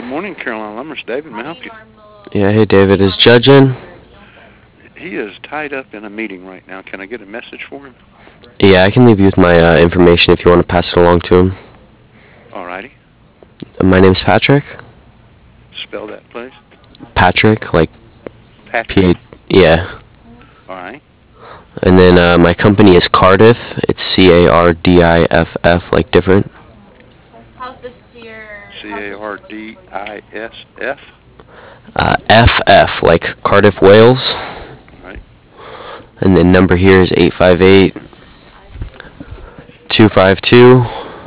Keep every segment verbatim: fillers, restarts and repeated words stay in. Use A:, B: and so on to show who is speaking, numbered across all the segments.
A: morning, Carolina Lumber's David. May I help you?
B: Yeah, hey David, is Judge in?
A: He is tied up in a meeting right now. Can I get a message for him?
B: Yeah, I can leave you with my uh, information if you want to pass it along to him.
A: Alrighty.
B: Uh, My name's Patrick.
A: Spell that, please.
B: Patrick, like
A: Patrick.
B: P. Yeah.
A: Alright.
B: And then uh, my company is Cardiff. It's C A R D I F F, like different.
C: How's this your...
A: C A R D I S F.
B: Uh, F F, like Cardiff, Wales.
A: Right.
B: And the number here is eight five eight, two five two,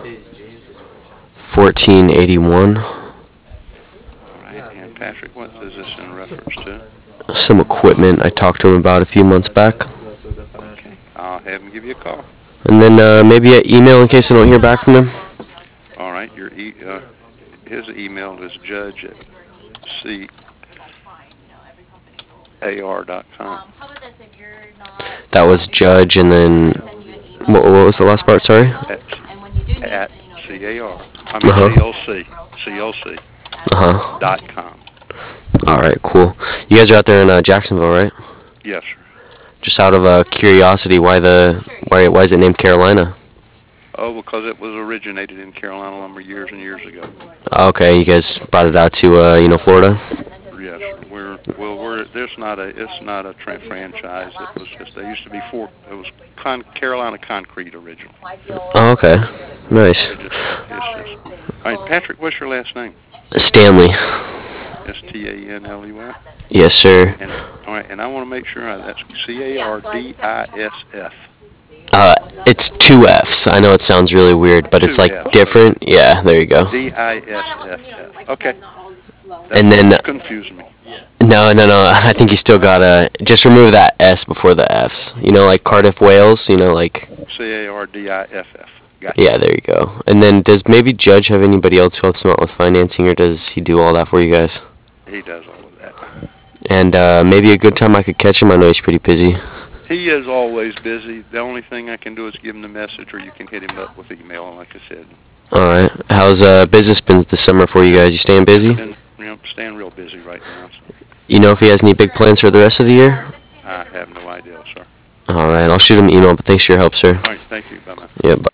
B: fourteen eighty-one.
A: Alright. And Patrick, what is this in reference to?
B: Some equipment I talked to him about a few months back.
A: Okay. I'll have him give you a call.
B: And then uh, maybe an email in case I don't hear back from him.
A: Alright. Your e uh, his email is judge at C A R dot com.
C: Um, how about this, if you're not...
B: That was Judge, and then what, what was the last part? Sorry.
A: At,
C: And when you do need,
A: at
C: you know,
A: C A R. I mean
B: Uh-huh.
A: C O C. C O C
B: Uh huh.
A: dot com.
B: All right, cool. You guys are out there in uh, Jacksonville, right?
A: Yes, sir.
B: Just out of uh, curiosity, why the why why is it named Carolina?
A: Oh, because it was originated in Carolina Lumber years and years ago.
B: Okay, you guys brought it out to uh, you know Florida.
A: Yes, sir. We're well. We're there's not a it's not a tra- franchise. It was just they used to be four. It was con- Carolina Concrete originally.
B: Oh, okay, nice.
A: It just, it's just, all right, Patrick. What's your last name?
B: Stanley.
A: S T A N L E Y.
B: Yes, sir.
A: And all right, and I want to make sure I, that's C A R D I S F.
B: Uh, it's two F's. I know it sounds really weird, but it's
A: Two
B: like
A: F's.
B: different. Yeah, there you go.
A: D I S F F. Okay. That's
B: And then-
A: what's confusing me.
B: No, no, no. I think you still gotta just remove that S before the F's. You know, like Cardiff, Wales. You know, like.
A: C A R D I F F. Gotcha.
B: Yeah, there you go. And then does maybe Judge have anybody else who helps him out with financing, or does he do all that for you guys?
A: He does all of that.
B: And uh, maybe a good time I could catch him. I know he's pretty busy.
A: He is always busy. The only thing I can do is give him the message, or you can hit him up with email, like I said.
B: All right. How's uh, business been this summer for you guys? You staying busy?
A: And, you know, staying real busy right now. So
B: You know if he has any big plans for the rest of the year?
A: I have no idea, sir.
B: All right. I'll shoot him an email, but thanks for your help, sir.
A: All right, thank you. Bye-bye.
B: Yeah, bye.